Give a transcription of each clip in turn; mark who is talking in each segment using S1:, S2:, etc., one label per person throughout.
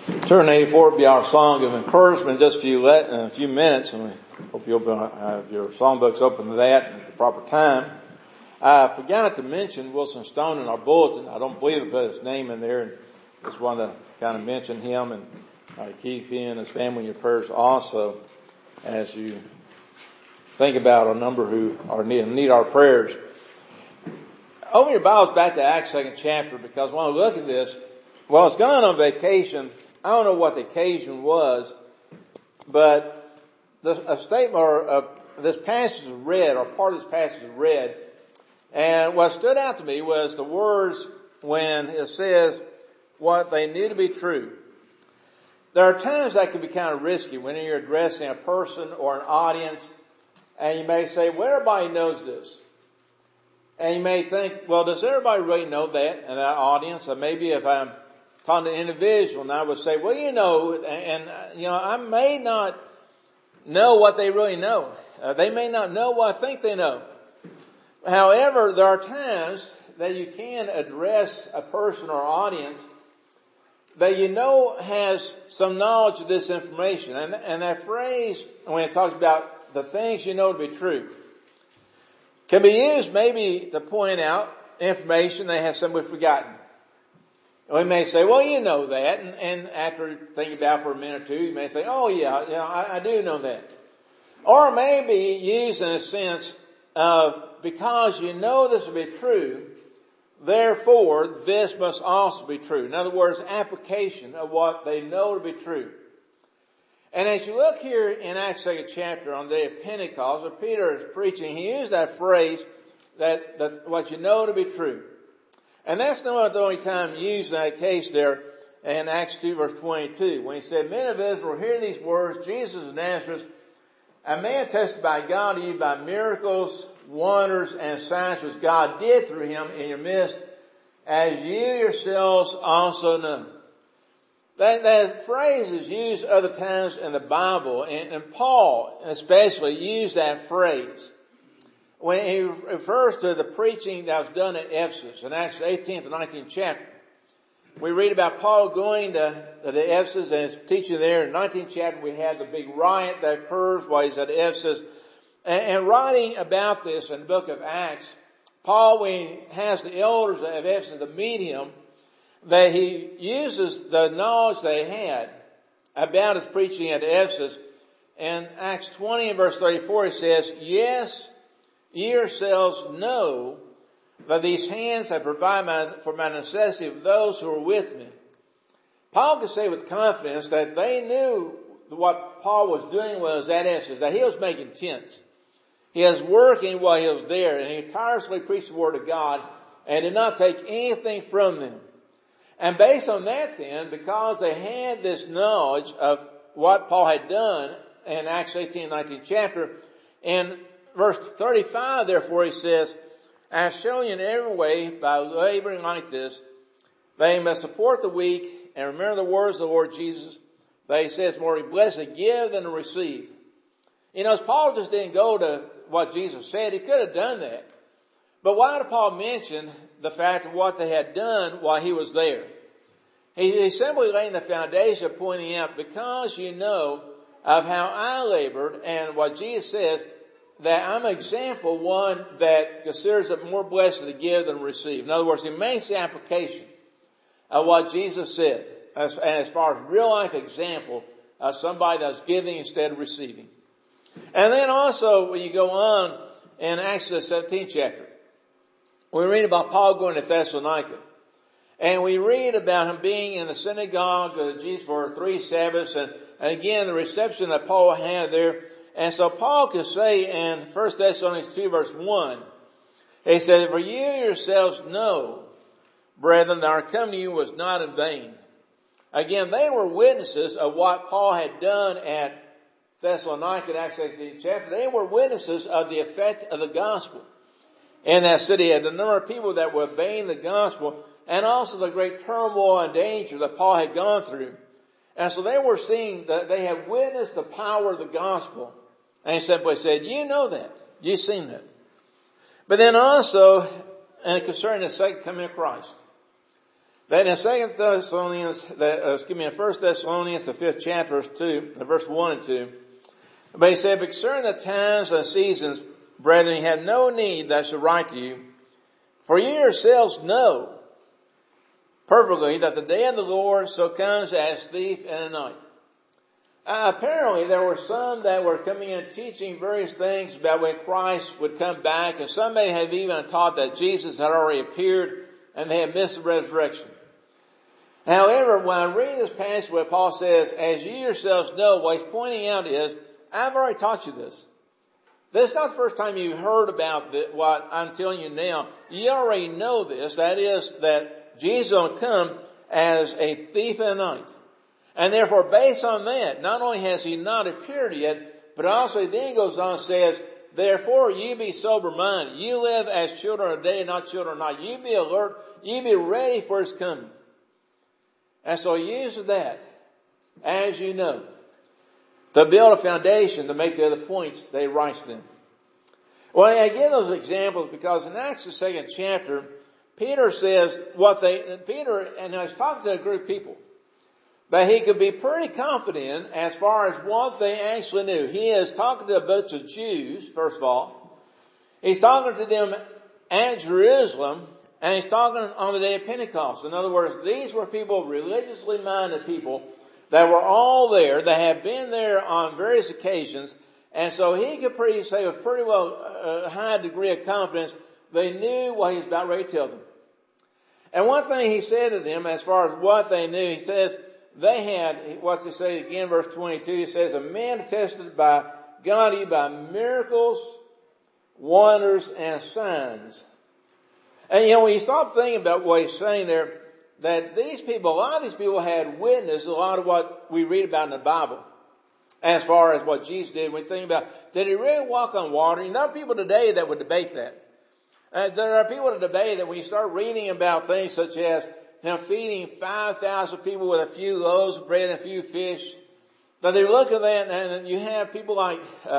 S1: Turn 84 will be our song of encouragement in just a few minutes, and we hope you'll have your songbooks open to that at the proper time. I forgot to mention Wilson Stone in our bulletin. I don't believe I put his name in there, and just want to kind of mention him and keep him and his family in your prayers also as you think about a number who need our prayers. Open your Bibles back to Acts 2nd chapter, because when I look at this, well, I was gone on vacation. I don't know what the occasion was, but a statement of this passage is read, or part of this passage is read, and what stood out to me was the words when it says what they knew to be true. There are times that can be kind of risky when you're addressing a person or an audience, and you may say, well, everybody knows this. And you may think, well, does everybody really know that in that audience? Or maybe if I'm talking to an individual and I would say, well, I may not know what they really know. They may not know what I think they know. However, there are times that you can address a person or audience that you know has some knowledge of this information. And that phrase, when it talks about the things you know to be true, can be used maybe to point out information that has somebody forgotten. We may say, well, you know that, and after thinking about it for a minute or two, you may think, oh yeah, I do know that. Or maybe used in a sense of, because you know this will be true, therefore this must also be true. In other words, application of what they know to be true. And as you look here in Acts 2nd chapter on the day of Pentecost, where Peter is preaching, he used that phrase, that what you know to be true. And that's not the only time used in that case there in Acts 2 verse 22, when he said, men of Israel, hear these words, Jesus of Nazareth, a man tested by God to you by miracles, wonders, and signs which God did through him in your midst, as you yourselves also know. That phrase is used other times in the Bible, and Paul especially used that phrase when he refers to the preaching that was done at Ephesus in Acts 18th and 19th chapter. We read about Paul going to Ephesus and his teaching there. In the 19th chapter we had the big riot that occurs while he's at Ephesus. And writing about this in the book of Acts, Paul, when he has the elders of Ephesus to meet him, that he uses the knowledge they had about his preaching at Ephesus. In Acts 20 and verse 34 he says, yes, ye yourselves know that these hands have provided for my necessity of those who are with me. Paul could say with confidence that they knew what Paul was doing while he was at Ephesus, that he was making tents. He was working while he was there, and he tirelessly preached the word of God and did not take anything from them. And based on that then, because they had this knowledge of what Paul had done in Acts 18 and 19 chapter, in verse 35 therefore he says, I have shown you in every way by laboring like this, they must support the weak and remember the words of the Lord Jesus. But he says, more be blessed to give than to receive. As Paul just didn't go to what Jesus said, he could have done that. But why did Paul mention the fact of what they had done while he was there? He's simply laying the foundation, pointing out, because you know of how I labored and what Jesus says, that I'm an example, one that considers it more blessed to give than receive. In other words, he makes the application of what Jesus said, as far as real life example of somebody that's giving instead of receiving. And then also, when you go on in Acts 17th chapter, we read about Paul going to Thessalonica. And we read about him being in the synagogue of Jesus for 3 Sabbaths, and again, the reception that Paul had there. And so Paul could say in 1 Thessalonians 2 verse 1, he said, for you yourselves know, brethren, that our coming to you was not in vain. Again, they were witnesses of what Paul had done at Thessalonica in Acts 18 chapter. They were witnesses of the effect of the gospel in that city, and the number of people that were obeying the gospel, and also the great turmoil and danger that Paul had gone through. And so they were seeing that they had witnessed the power of the gospel. And he simply said, you know that. You've seen that. But then also, and concerning the second coming of Christ, Then in 1 Thessalonians, the 5th chapter, verse 1 and 2, but he said, but concerning the times and seasons, brethren, you have no need that I should write to you, for you yourselves know perfectly that the day of the Lord so comes as thief in the night. Apparently there were some that were coming in teaching various things about when Christ would come back, and some may have even taught that Jesus had already appeared and they had missed the resurrection. However, when I read this passage where Paul says, as you yourselves know, what he's pointing out is, I've already taught you this. This is not the first time you've heard about what I'm telling you now. You already know this. That is that Jesus will come as a thief in the night. And therefore, based on that, not only has he not appeared yet, but also he then goes on and says, therefore you be sober-minded. You live as children of day and not children of night. You be alert. You be ready for his coming. And so he uses that, as you know, to build a foundation to make the other points that he writes them. Well, I give those examples because in Acts the 2nd chapter, Peter says and I was talking to a group of people, that he could be pretty confident as far as what they actually knew. He is talking to a bunch of Jews, first of all. He's talking to them at Jerusalem, and he's talking on the day of Pentecost. In other words, these were people, religiously minded people, that were all there, that had been there on various occasions, and so he could say with pretty well high degree of confidence, they knew what he was about ready to tell them. And one thing he said to them, as far as what they knew, he says, they had, what's he say again, verse 22, he says, a man attested by God by miracles, wonders, and signs. And when you stop thinking about what he's saying there, that a lot of these people had witnessed a lot of what we read about in the Bible. As far as what Jesus did, we think about, did he really walk on water? There are people today that would debate that. There are people today that when you start reading about things such as him feeding 5,000 people with a few loaves of bread and a few fish, that they look at that and you have people like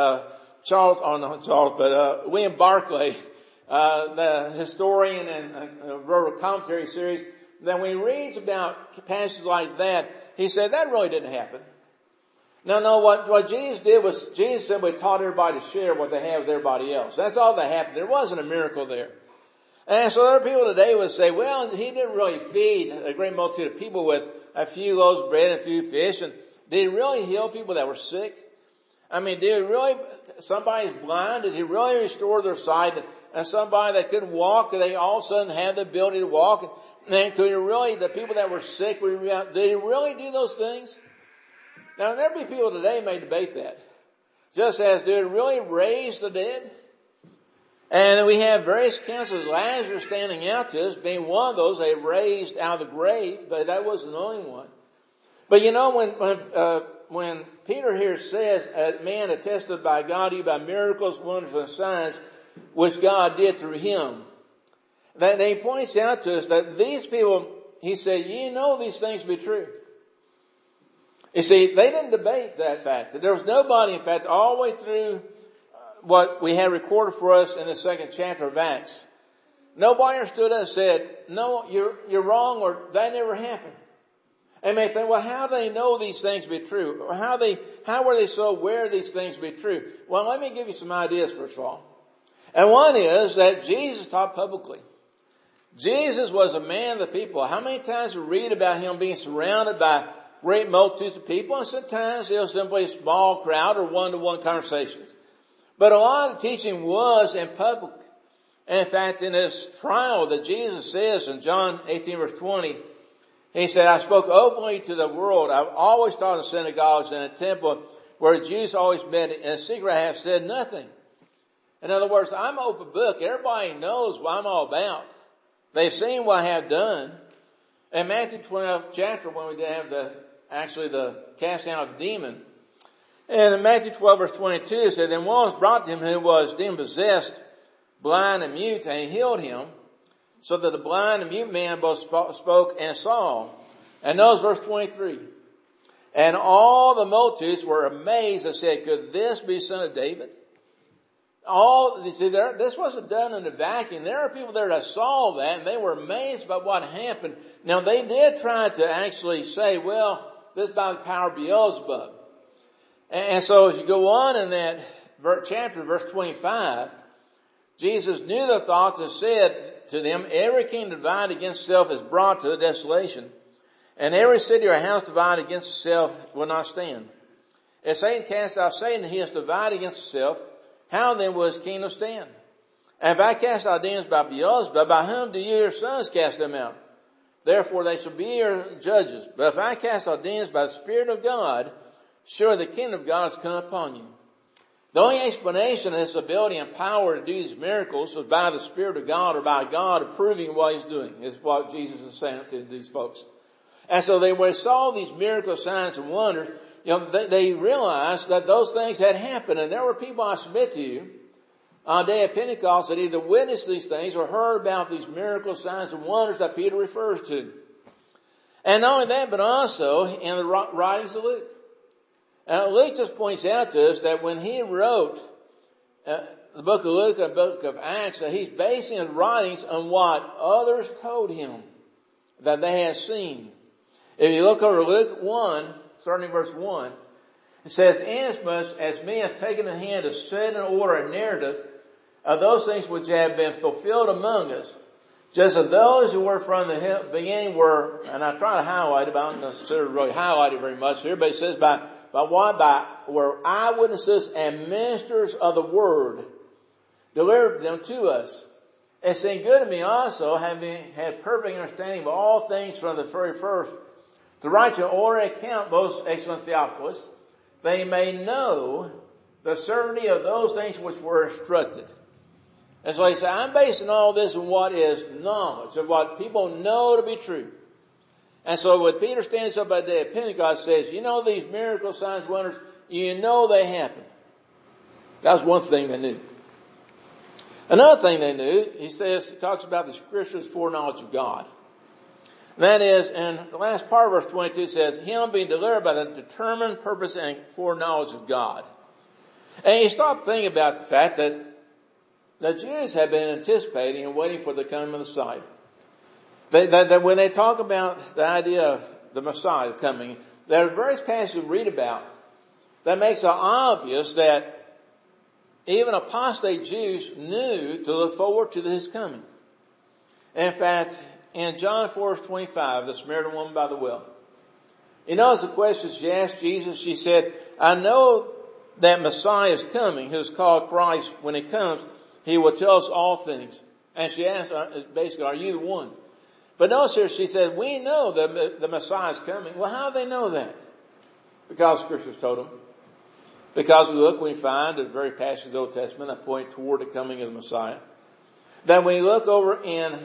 S1: William Barclay, the historian and wrote a commentary series, that when he reads about passages like that, he said that really didn't happen. No, what Jesus did was, Jesus simply taught everybody to share what they have with everybody else. That's all that happened. There wasn't a miracle there. And so other people today would say, well, he didn't really feed a great multitude of people with a few loaves of bread and a few fish. And did he really heal people that were sick? I mean, somebody's blind, did he really restore their sight? And somebody that couldn't walk, did they all of a sudden have the ability to walk? And then the people that were sick, did he really do those things? Now, there'll be people today may debate that. Just as, did it really raise the dead? And we have various accounts of Lazarus standing out to us, being one of those they raised out of the grave, but that wasn't the only one. But when Peter here says, a man attested by God by miracles, wonders, and signs, which God did through him, that he points out to us that these people, he said, you know these things to be true. You see, they didn't debate that fact. That there was nobody, in fact, all the way through what we have recorded for us in the 2nd chapter of Acts. Nobody stood up and said, no, you're wrong, or that never happened. And they think, well, how do they know these things to be true? Or how were they so aware of these things to be true? Well, let me give you some ideas, first of all. And one is that Jesus taught publicly. Jesus was a man of the people. How many times we read about him being surrounded by great multitudes of people, and sometimes it was simply a small crowd or one-to-one conversations. But a lot of teaching was in public. And in fact, in this trial that Jesus says in John 18 verse 20, he said, I spoke openly to the world. I've always taught in synagogues and in the temple where the Jews always met. In secret I have said nothing. In other words, I'm an open book. Everybody knows what I'm all about. They've seen what I have done. In Matthew 12 chapter, when we have the casting out of the demon, and in Matthew 12 verse 22 it said, then one was brought to him who was demon possessed, blind and mute, and he healed him, so that the blind and mute man both spoke and saw. And notice verse 23. And all the multitudes were amazed and said, could this be son of David? This wasn't done in a vacuum. There are people there that saw that and they were amazed by what happened. Now they did try to actually say, well, this is by the power of Beelzebub. And so as you go on in that chapter, verse 25, Jesus knew their thoughts and said to them, every kingdom divided against itself is brought to desolation, and every city or house divided against itself will not stand. If Satan cast out Satan, he is divided against himself. How then will his kingdom stand? And if I cast out demons by Beelzebub, by whom do your sons cast them out? Therefore they shall be your judges. But if I cast out demons by the Spirit of God, surely the kingdom of God has come upon you. The only explanation of this ability and power to do these miracles was by the Spirit of God, or by God approving what He's doing, is what Jesus is saying to these folks. And so when they saw these miracle signs and wonders, they realized that those things had happened. And there were people, I submit to you, on the day of Pentecost that either witnessed these things or heard about these miracle signs and wonders that Peter refers to. And not only that, but also in the writings of Luke. Luke just points out to us that when he wrote the book of Luke and the book of Acts, that he's basing his writings on what others told him that they had seen. If you look over Luke 1, starting in verse 1, it says, inasmuch as me have taken in hand to set in order a narrative of those things which have been fulfilled among us, just as those who were from the beginning were, and I try to highlight it, but I don't consider really highlight it very much here, but it says were eyewitnesses and ministers of the word, delivered them to us. It seemed good to me also, having had perfect understanding of all things from the very first, to write you an order account, most excellent Theophilus, they may know the certainty of those things which were instructed. And so he said, I'm basing all this on what is knowledge, of what people know to be true. And so when Peter stands up at the day of Pentecost says, you know these miracle signs, wonders, you know they happened. That was one thing they knew. Another thing they knew, he talks about the Scripture's foreknowledge of God. That is, in the last part of verse 22 says, him being delivered by the determined purpose and foreknowledge of God. And you stop thinking about the fact that the Jews had been anticipating and waiting for the coming of the Messiah. That when they talk about the idea of the Messiah coming, there are various passages we read about that makes it obvious that even apostate Jews knew to look forward to his coming. In fact, in John 4:25, the Samaritan woman by the well, you notice the question she asked Jesus. She said, I know that Messiah is coming, who is called Christ. When he comes, he will tell us all things. And she asked, basically, are you the one? But notice here, she said, we know that the Messiah is coming. Well, how do they know that? Because Scripture's told them. Because we find the very passage of the Old Testament that point toward the coming of the Messiah. Then we look over in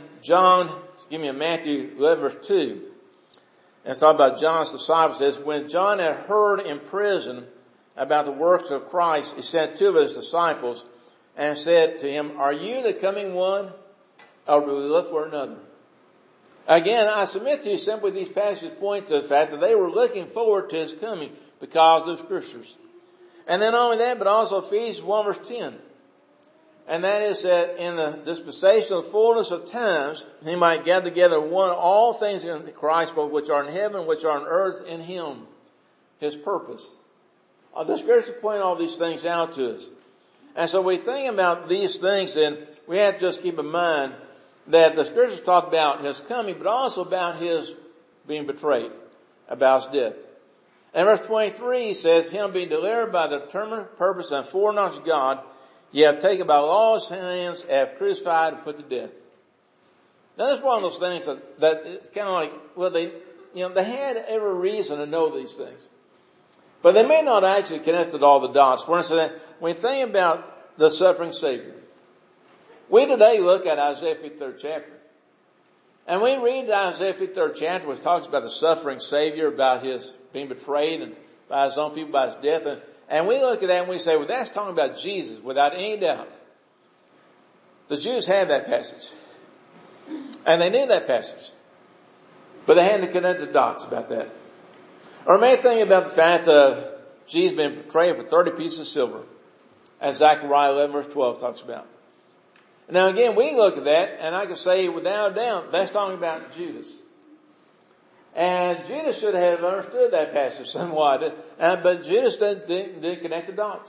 S1: Matthew 11 verse 2. And it's talking about John's disciples. It says, when John had heard in prison about the works of Christ, he sent two of his disciples and said to him, are you the coming one, or do we look for another? Again, I submit to you simply these passages point to the fact that they were looking forward to his coming because of Scriptures. And then not only that, but also Ephesians 1 verse 10. And that is that in the dispensation of fullness of times, he might gather together one all things in Christ, both which are in heaven, which are on earth, in him. His purpose. The Scriptures point all these things out to us. And so we think about these things, then we have to just keep in mind that the Scriptures talk about his coming, but also about his being betrayed, about his death. And verse 23 he says, him being delivered by the determined purpose and foreknowledge of God, ye have taken by law's hands, have crucified and put to death. Now that's one of those things that it's kind of like, well, they had every reason to know these things. But they may not actually connect all the dots. For instance, when you think about the suffering Savior, we today look at Isaiah 53rd chapter. And we read Isaiah 53rd chapter, which talks about the suffering Savior, about his being betrayed and by his own people, by his death. And we look at that and we say, well, that's talking about Jesus without any doubt. The Jews had that passage. And they knew that passage. But they hadn't connected the dots about that. Or may think about the fact that Jesus been betrayed for 30 pieces of silver. as Zechariah 11 verse 12 talks about. Now again, we look at that, and I can say without a doubt, that's talking about Judas. And Judas should have understood that passage somewhat, but Judas didn't connect the dots.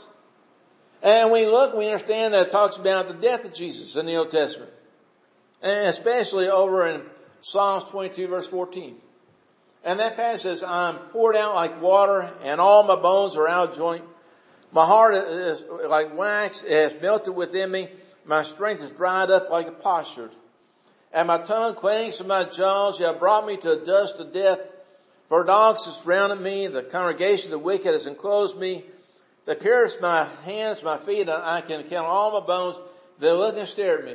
S1: And we look, we understand that it talks about the death of Jesus in the Old Testament. And especially over in Psalms 22 verse 14. And that passage says, I'm poured out like water, and all my bones are out of joint. My heart is like wax, it has melted within me. My strength is dried up like a potsherd. And my tongue clings to my jaws. You have brought me to the dust of death. For dogs have surrounded me. The congregation of the wicked has enclosed me. They pierce my hands, my feet. I can count all my bones. They look and stare at me.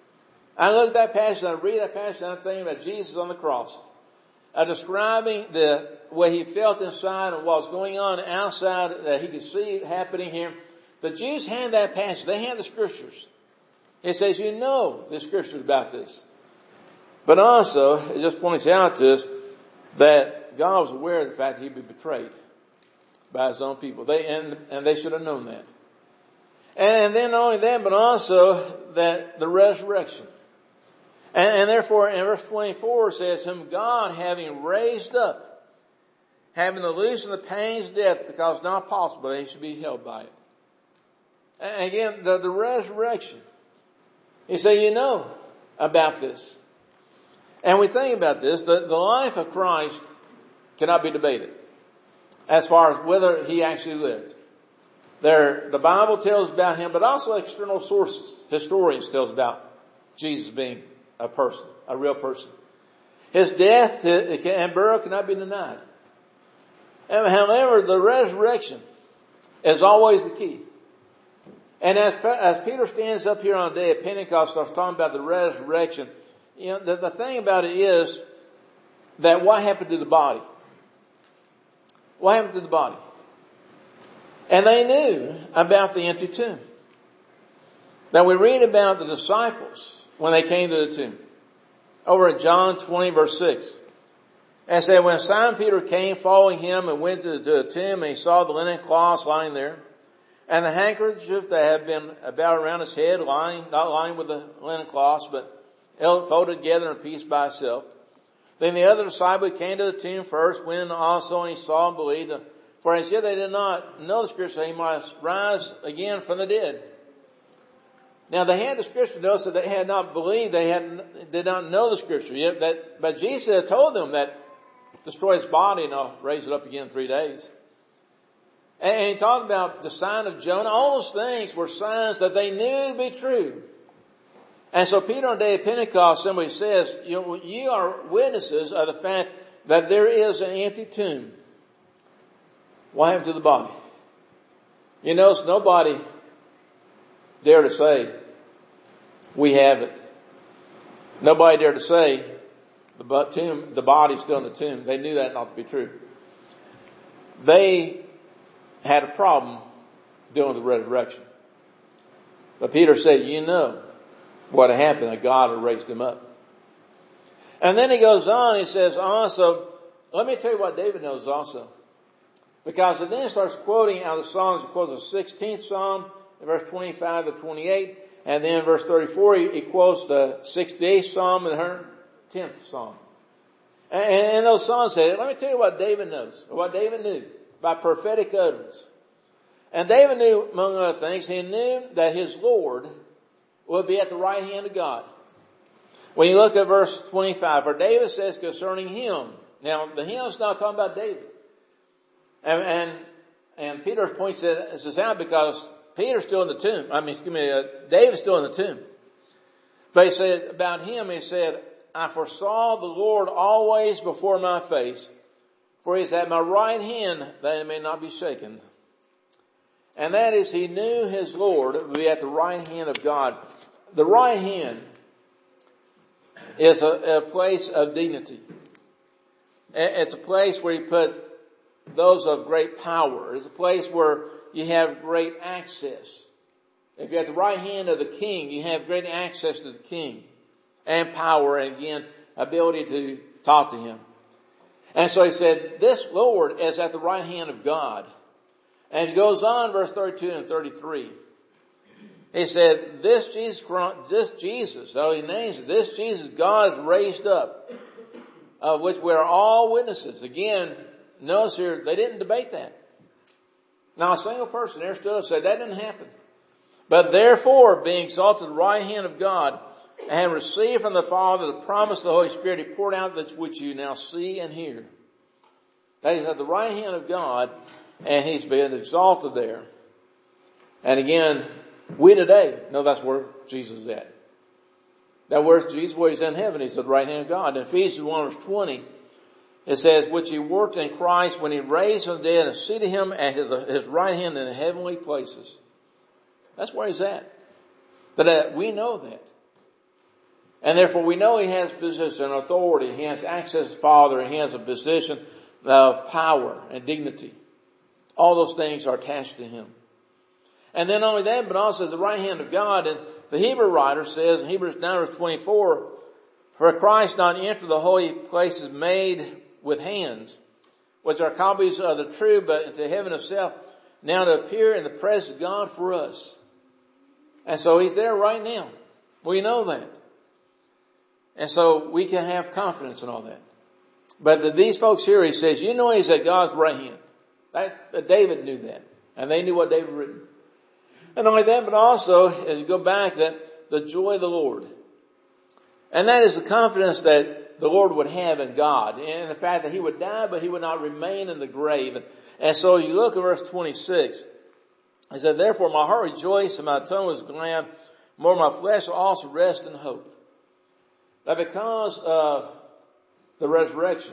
S1: I look at that passage, and I read that passage, and I'm thinking about Jesus on the cross. Describing the way he felt inside and what was going on outside that he could see happening here. The Jews had that passage. They had the scriptures. It says, you know the scriptures about this. But also, it just points out to us that God was aware of the fact that he'd be betrayed by his own people. And they should have known that. And then not only that, but also that the resurrection. And therefore, in verse 24 it says, whom God having raised up, having to loosen the pains of death, because it's not possible that he should be held by it. And again, the resurrection. You say, you know about this. And we think about this, the life of Christ cannot be debated as far as whether he actually lived. The Bible tells about him, but also external sources, historians tells about Jesus being a person, a real person. His death and burial cannot be denied. And however, the resurrection is always the key. And as Peter stands up here on the day of Pentecost, starts talking about the resurrection, you know, the thing about it is that what happened to the body? What happened to the body? And they knew about the empty tomb. Now we read about the disciples when they came to the tomb. Over in John 20 verse 6. And said, when Simon Peter came following him and went to the tomb, and he saw the linen cloths lying there, and the handkerchief that had been about around his head not lying with the linen cloths, but folded together in a piece by itself. Then the other disciple came to the tomb first, went in also, and he saw and believed. For as yet they did not know the scripture, he must rise again from the dead. Now they had the scripture, notice that they had not believed, did not know the scripture yet, but Jesus had told them that destroy his body and I'll raise it up again in 3 days. And he talked about the sign of Jonah. All those things were signs that they knew to be true. And so Peter on the day of Pentecost, somebody says, you are witnesses of the fact that there is an empty tomb. What happened to the body? You notice nobody dared to say, we have it. Nobody dared to say, the body's still in the tomb. They knew that not to be true. They had a problem dealing with the resurrection. But Peter said, you know what happened, that God had raised him up. And then he goes on, he says also, let me tell you what David knows also. Because it then starts quoting out of the Psalms. He quotes the 16th Psalm, verse 25 to 28. And then in verse 34, he quotes the 68th Psalm and the 110th Psalm. And those Psalms say, let me tell you what David knows, or what David knew by prophetic utterance. And David knew, among other things, he knew that his Lord would be at the right hand of God. When you look at verse 25, for David says concerning him. Now, the hymn is not talking about David. And Peter points this out because Peter's still in the tomb. David's still in the tomb. But he said about him, he said, I foresaw the Lord always before my face, for he is at my right hand that it may not be shaken. And that is, he knew his Lord would be at the right hand of God. The right hand is a place of dignity. It's a place where you put those of great power. It's a place where you have great access. If you're at the right hand of the king, you have great access to the king and power, and again, ability to talk to him. And so he said, this Lord is at the right hand of God. And it goes on, verse 32 and 33. He said, this Jesus, so he names it, this Jesus God has raised up, of which we are all witnesses. Again, notice here, they didn't debate that. Now a single person there stood up and said, that didn't happen. But therefore, being exalted at the right hand of God, and received from the Father the promise of the Holy Spirit, he poured out that which you now see and hear. That is at the right hand of God, and he's been exalted there. And again, we today know that's where Jesus is at. That where's Jesus? Where he's in heaven. He's at the right hand of God. In Ephesians 1 verse 20, it says, which he worked in Christ when he raised from the dead and seated him at his right hand in the heavenly places. That's where he's at. But we know that. And therefore we know he has position and authority. He has access to the Father, and he has a position of power and dignity. All those things are attached to him. And then not only that, but also at the right hand of God. And the Hebrew writer says in Hebrews 9 verse 24, for Christ not entered the holy places made with hands, which are copies of the true, but into heaven itself, now to appear in the presence of God for us. And so he's there right now. We know that. And so we can have confidence in all that. But these folks here, he says, you know he's at God's right hand. David knew that. And they knew what David had written. And not only that, but also, as you go back, that the joy of the Lord. And that is the confidence that the Lord would have in God. And the fact that he would die, but he would not remain in the grave. And so you look at verse 26. He said, therefore my heart rejoiced and my tongue was glad. More my flesh will also rest in hope. Now because of the resurrection,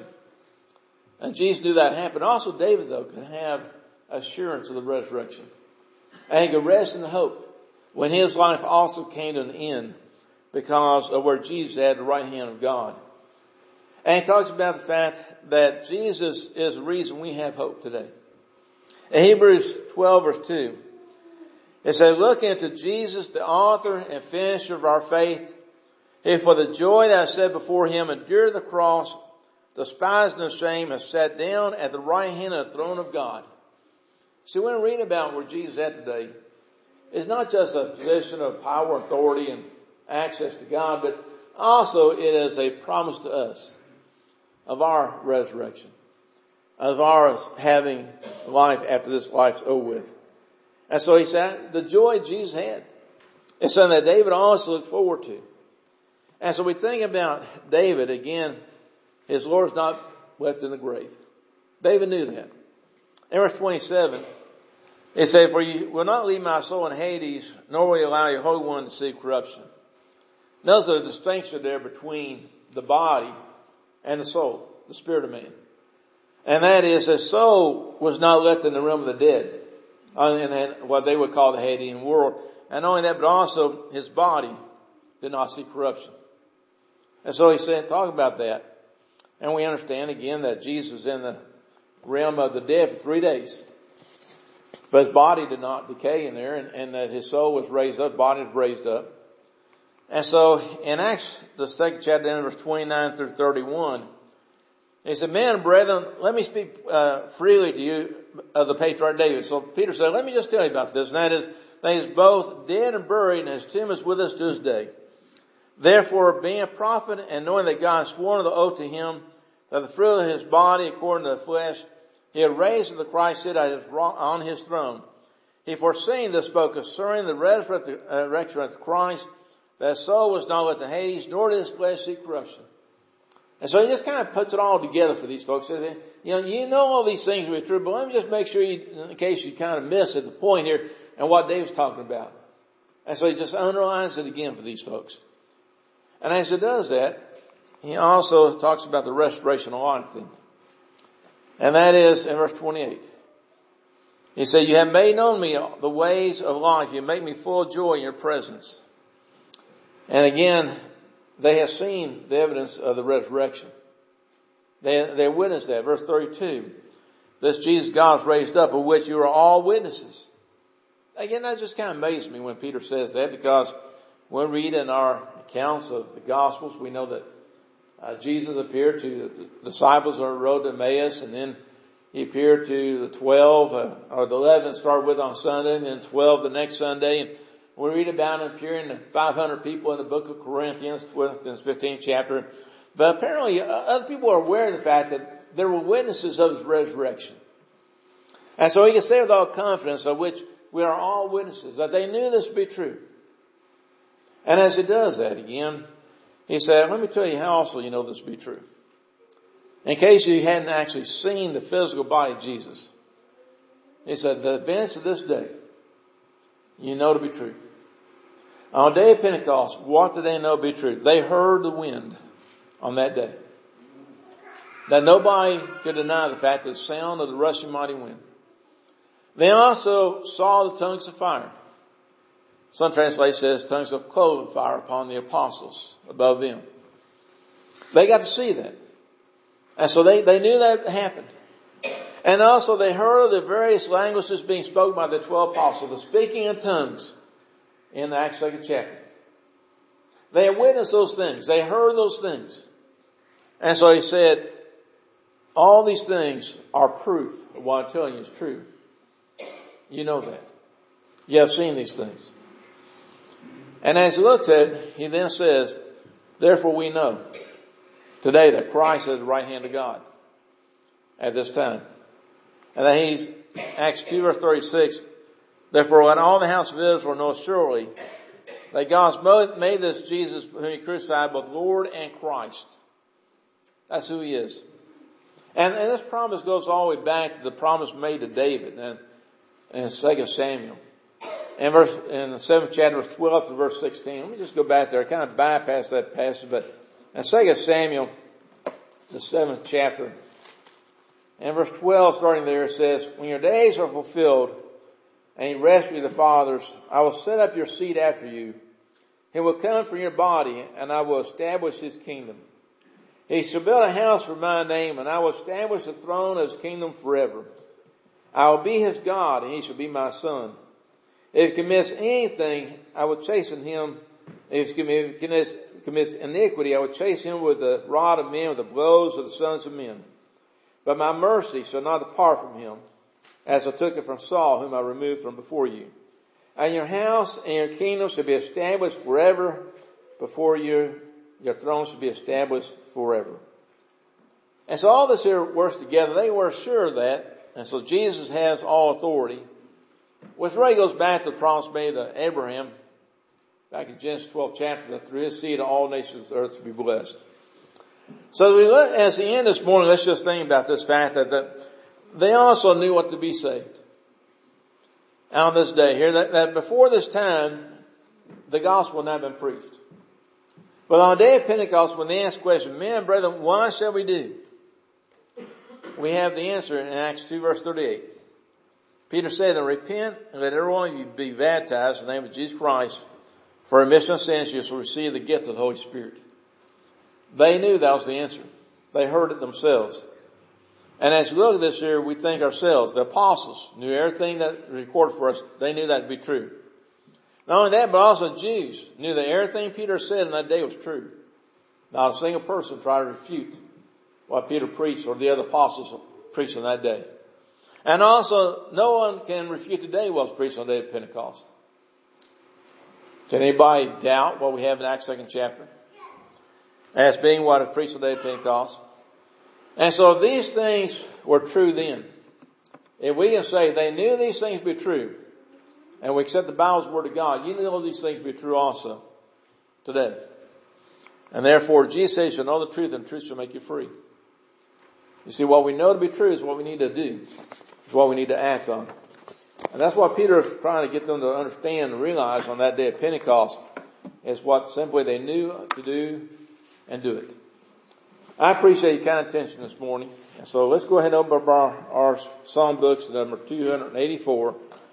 S1: and Jesus knew that happened. Also David, though, could have assurance of the resurrection. And he could rest in hope when his life also came to an end because of where Jesus had the right hand of God. And he talks about the fact that Jesus is the reason we have hope today. In Hebrews 12 verse 2, it says, look into Jesus, the author and finisher of our faith. He, for the joy that is set before him, endured the cross, despised the shame, and sat down at the right hand of the throne of God. See, when we read about where Jesus is at today, it's not just a position of power, authority, and access to God, but also it is a promise to us of our resurrection, of ours having life after this life's over with. And so he said, the joy Jesus had is something that David also looked forward to. And so we think about David, again, his Lord is not left in the grave. David knew that. In verse 27, it says, for you will not leave my soul in Hades, nor will you allow your Holy One to see corruption. Notice the distinction there between the body and the soul, the spirit of man. And that is, his soul was not left in the realm of the dead, in what they would call the Hadean world. And not only that, but also his body did not see corruption. And so he said, talk about that. And we understand again that Jesus is in the realm of the dead for 3 days. But his body did not decay in there, and that his soul was raised up, body was raised up. And so in Acts, the second chapter, verse 29 through 31, he said, men and brethren, let me speak freely to you of the patriarch David. So Peter said, let me just tell you about this. And that is, that he is both dead and buried, and his tomb is with us to this day. Therefore, being a prophet and knowing that God swore the oath to him that the fruit of his body according to the flesh, he had raised the Christ sit on his throne. He foreseeing this spoke concerning the resurrection of Christ, that his soul was not left in Hades, nor did his flesh see corruption. And so he just kind of puts it all together for these folks. You know all these things will be true, but let me just make sure you, in case you kind of miss at the point here and what Dave's talking about. And so he just underlines it again for these folks. And as he does that, he also talks about the restoration of life thing. And that is in verse 28. He said, you have made known me the ways of life. You make me full of joy in your presence. And again, they have seen the evidence of the resurrection. They witnessed that. Verse 32. This Jesus God is raised up, of which you are all witnesses. Again, that just kind of amazed me when Peter says that, because when we read in our accounts of the Gospels, we know that Jesus appeared to the disciples on the road to Emmaus, and then he appeared to the 12, or the 11 started with on Sunday, and then 12 the next Sunday. We read about him appearing to 500 people in the book of Corinthians 15th chapter. But apparently other people are aware of the fact that there were witnesses of his resurrection. And so he can say with all confidence, of which we are all witnesses, that they knew this to be true. And as he does that again, he said, let me tell you how also you know this to be true. In case you hadn't actually seen the physical body of Jesus. He said, the events of this day, you know to be true. On the day of Pentecost, what did they know to be true? They heard the wind on that day. That nobody could deny the fact of the sound of the rushing mighty wind. They also saw the tongues of fire. Some translation says tongues of cloven fire upon the apostles above them. They got to see that. And so they knew that happened. And also they heard of the various languages being spoken by the 12 apostles, the speaking in tongues in the Acts 2nd chapter. They had witnessed those things. They heard those things. And so he said, all these things are proof of what I'm telling you is true. You know that. You have seen these things. And as he looks at it, he then says, therefore we know today that Christ is at the right hand of God at this time. And that he's, Acts 2 verse 36, therefore let all the house of Israel know surely that God's made this Jesus whom he crucified both Lord and Christ. That's who he is. And this promise goes all the way back to the promise made to David in 2 Samuel. In the 7th chapter, 12 to verse 16. Let me just go back there. I kind of bypassed that passage, but in 2 Samuel, the 7th chapter, and verse 12 starting there, it says, when your days are fulfilled and you rescue the fathers, I will set up your seed after you. He will come from your body and I will establish his kingdom. He shall build a house for my name and I will establish the throne of his kingdom forever. I will be his God and he shall be my son. If he commits anything, I will chasten him. If he commits iniquity, I will chasten him with the rod of men, with the blows of the sons of men. But my mercy shall not depart from him, as I took it from Saul, whom I removed from before you. And your house and your kingdom shall be established forever before you. Your throne shall be established forever. And so all this here works together. They were sure of that. And so Jesus has all authority. Which really goes back to the promise made to Abraham back in Genesis 12 chapter, that through his seed all nations of the earth to be blessed. So as the end this morning, let's just think about this fact that they also knew what to be saved. On this day here, that before this time, the gospel had not been preached. But on the day of Pentecost, when they asked the question, men and brethren, what shall we do? We have the answer in Acts 2 verse 38. Peter said, and repent and let every one of you be baptized in the name of Jesus Christ for remission of sins. You shall receive the gift of the Holy Spirit. They knew that was the answer. They heard it themselves. And as we look at this here, we think ourselves, the apostles knew everything that recorded for us. They knew that to be true. Not only that, but also Jews knew that everything Peter said in that day was true. Not a single person tried to refute what Peter preached or the other apostles preached on that day. And also, no one can refute today what was preached on the day of Pentecost. Can anybody doubt what we have in Acts 2nd chapter as being what was preached on the day of Pentecost? And so if these things were true then, if we can say they knew these things to be true, and we accept the Bible's word of God, you know these things to be true also today. And therefore, Jesus says, you'll know the truth, and the truth shall make you free. You see, what we know to be true is what we need to do. It's what we need to act on. And that's what Peter is trying to get them to understand and realize on that day of Pentecost, is what simply they knew to do and do it. I appreciate your kind attention this morning. And so let's go ahead and open up our song books, number 284.